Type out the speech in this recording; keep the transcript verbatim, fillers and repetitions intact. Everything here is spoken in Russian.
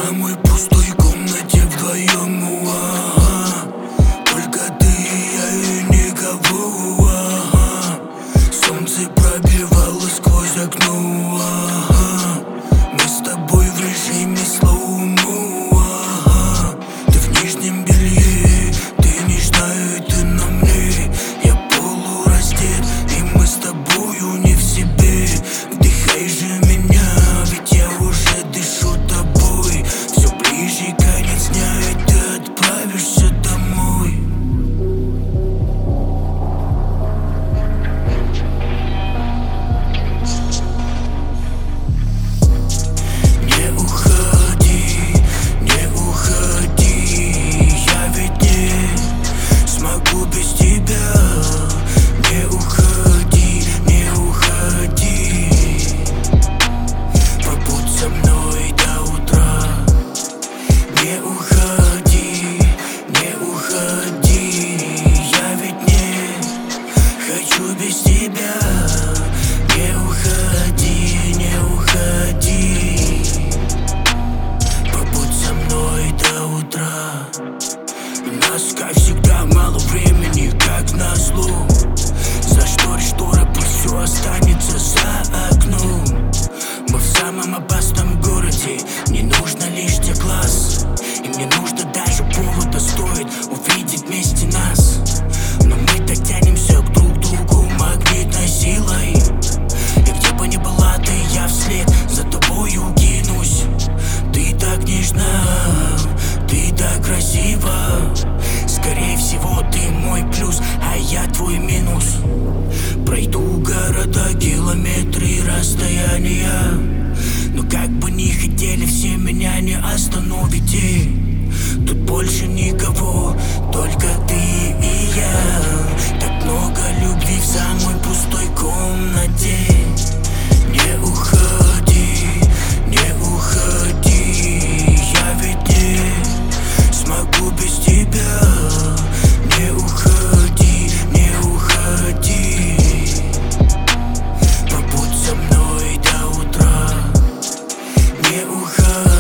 самой пустой комнате вдвоем, ага. Только ты и я и никого, ага. Солнце пробивало сквозь окно, ага. Мы с тобой в режиме слоумо, ага. Ты в нижнем белье, ты нежная, ты на мне. Я полураздет, и мы с тобою не в себе. Вдыхай же меня, ведь я уже дышу тобой. Все ближе конец дня, и ты отправишься домой. Не уходи, не уходи, я ведь не смогу без тебя. Не уходи, не уходи, побудь со мной до утра. Не уходи, не уходи, я ведь не хочу без тебя. Не уходи, не уходи, побудь со мной до утра. У нас, как всегда, мало времени, как назло. Зашторь шторы, пусть все останется за окном. Мы в самом опасном городе, не нужно лишних глаз. И мне нужно даже повода, стоит увидеть вместе нас. Но мы так тянемся к друг другу магнитной силой. И где бы ни была ты, я вслед за тобою кинусь. Ты так нежна, ты так красива. Скорее всего, ты мой плюс, а я твой минус. Пройду города, километры, расстояния. Но как бы ни хотели, все меня не остановите. Тут больше никого, только ты и я. Так много любви в самой пустой комнате. Не уходи, не уходи, я ведь не смогу без тебя. Не уходи, не уходи, побудь со мной до утра. Не уходи.